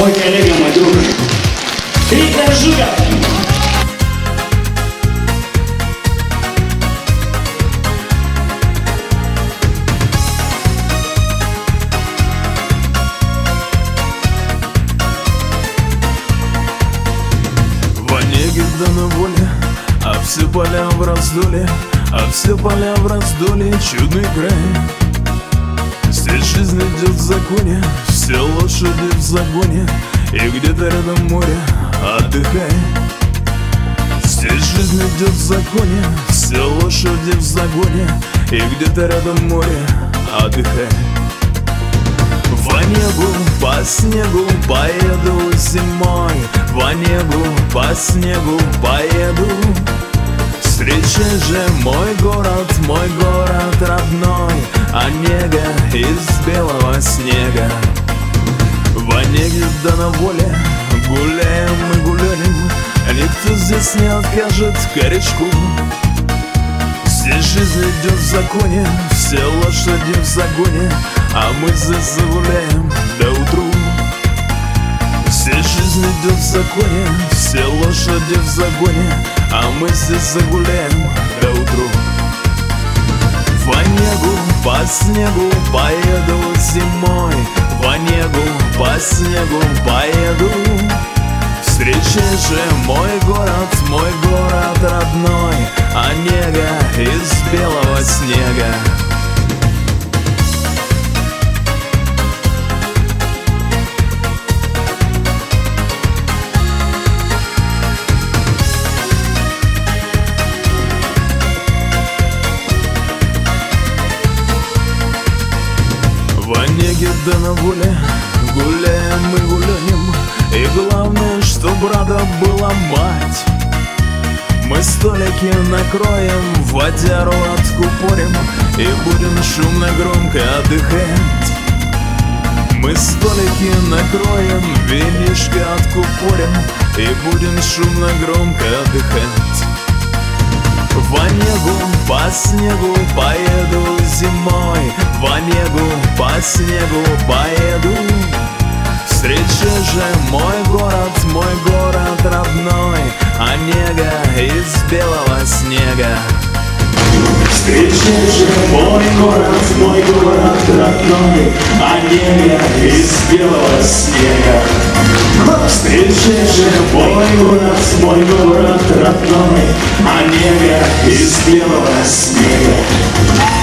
мой коллега, мой друг Виктор Жуков. В Онеге да на воле, а все поля в раздоле, а все поля в раздоле, чудный край. Здесь жизнь идет в законе, все лошади в загоне, и где-то рядом море, отдыхай. Здесь жизнь идет в законе, все лошади в загоне, и где-то рядом море, отдыхай. В Онегу по снегу поеду зимой, в Онегу по снегу поеду. Встречай же мой город родной, Онега из белого снега. В Онеге да на воле гуляем мы гуляем, никто здесь не откажет корешку. Здесь жизнь идет в законе, все лошади в загоне, а мы здесь загуляем до утру. Здесь жизнь идет в законе, все лошади в загоне, а мы здесь загуляем до утру. В Онегу по снегу поеду зимой, в Онегу по снегу поеду. Встречай же мой город родной, Онега из белого снега. В Онеге да на воле гуляем мы гуляем, и главное, чтоб рада была мать. Мы столики накроем, водяру откупорим, и будем шумно громко отдыхать. Мы столики накроем, винишко откупорим, и будем шумно громко отдыхать. В Онегу по снегу поеду зимой, в Онегу по снегу поеду. Встречай же мой город родной, Онега из белого снега. Встречай же мой город родной, Онега из белого снега. Встречай же мой город родной, Онега из белого снега.